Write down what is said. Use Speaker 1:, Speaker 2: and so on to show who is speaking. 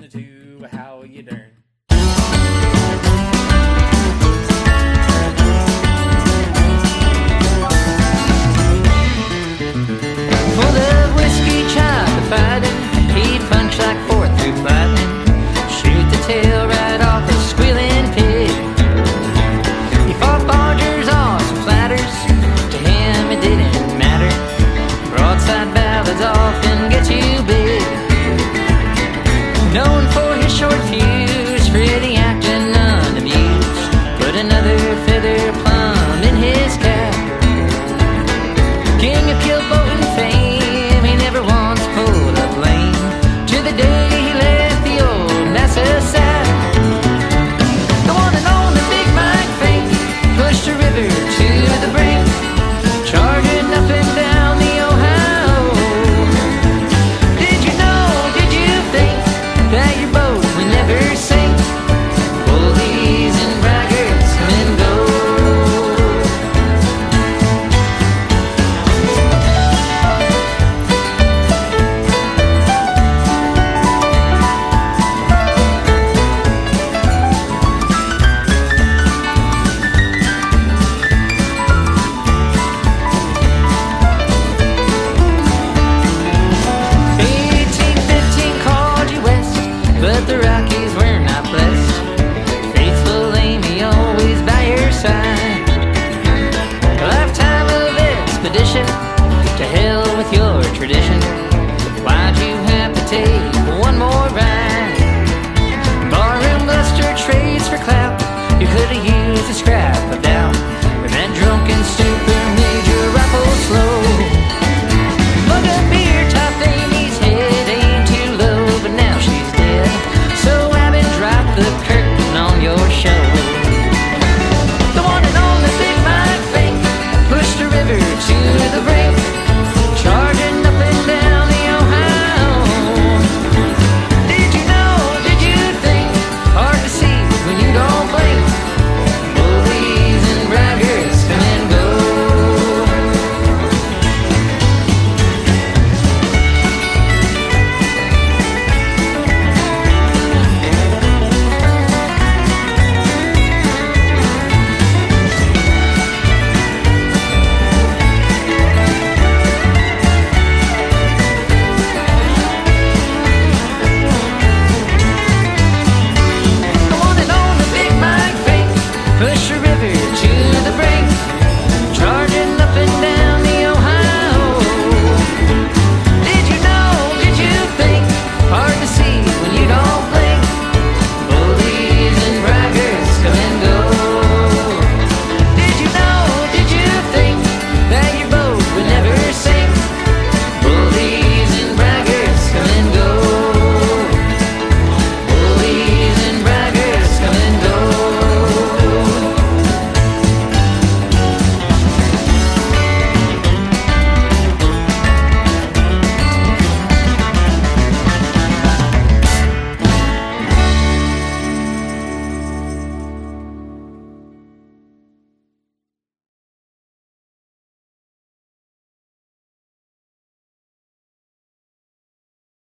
Speaker 1: to how you dern.
Speaker 2: Full of whiskey, chop the fighting. He'd punch like 4th through lightning. Shoot the tail right off a squealing pig. He fought bargers, awesome flatters. To him it didn't matter. Broadside ballads often get you big. Known for his short fuse, Freddie acting unamused. Put another feather plum in his cap. King of Kilboaton fame, he never once pulled up lame. To the day he left the old Massa saddle. The one and only Big Mike Fink pushed a river to the brink, charging up and down the Ohio. Did you know, did you think that your boat would never sink? Bullies and braggarts come and go. But the Rockies were not blessed. Faithful Amy always by your side. A lifetime of expedition. To hell with your tradition. Why'd you have to take one more ride? Barroom bluster trades for clout. You could've used a scrap of that